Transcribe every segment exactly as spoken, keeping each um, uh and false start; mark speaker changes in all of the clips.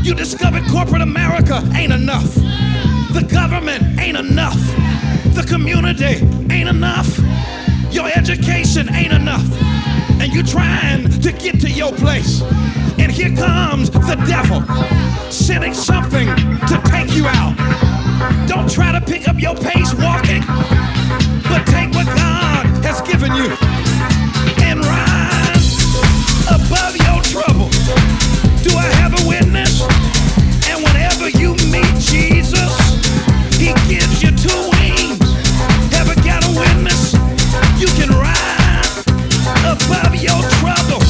Speaker 1: You discovered corporate America ain't enough. The government ain't enough. The community ain't enough. Your education ain't enough. And you're trying to get to your place. And here comes the devil, sending something to take you out. Don't try to pick up your pace walking, but take what God has given you and rise above your trouble. Do I have a witness? And whenever you meet Jesus, he gives you two wings. Ever got a witness? You can rise above your trouble.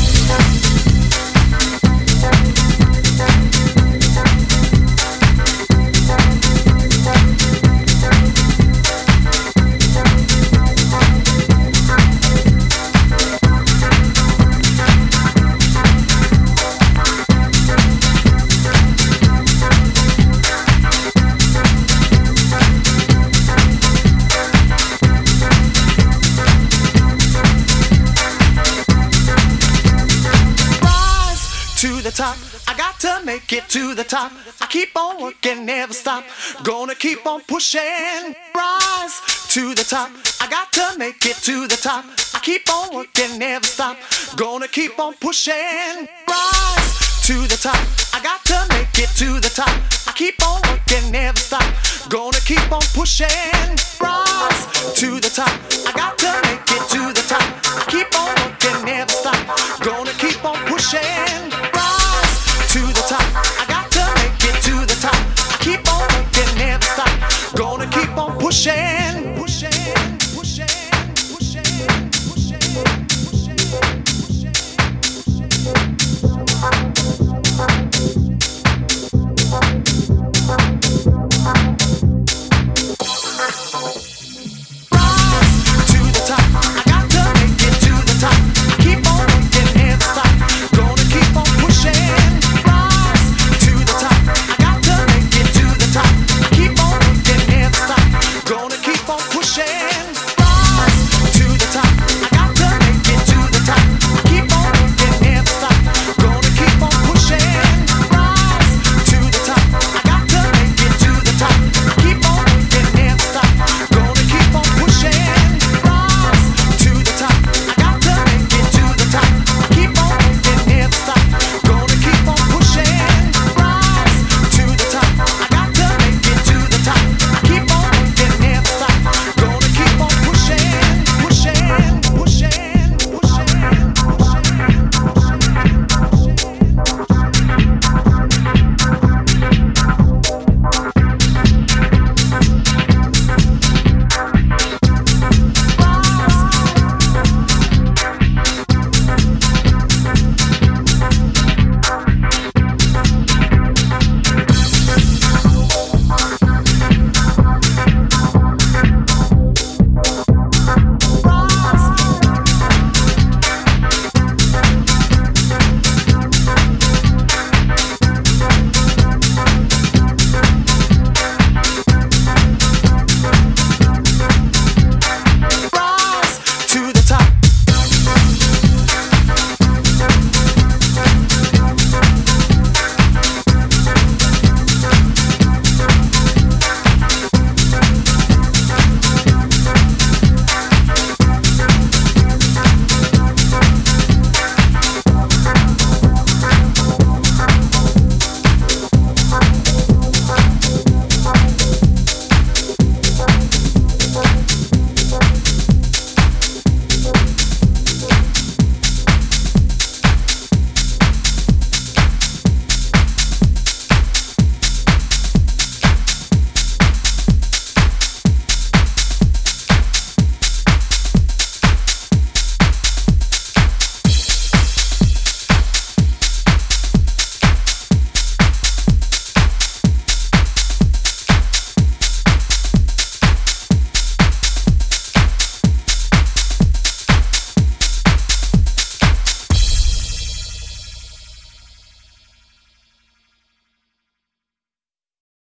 Speaker 2: Top. I got to make it to the top. I keep on working, never stop. Gonna keep on pushing. Rise to the top. I got to make it to the top. I keep on working, never stop. Gonna keep on pushing. Rise to the top. I got to make it to the top. I keep on working, never stop. Gonna keep on pushing. Rise to the top.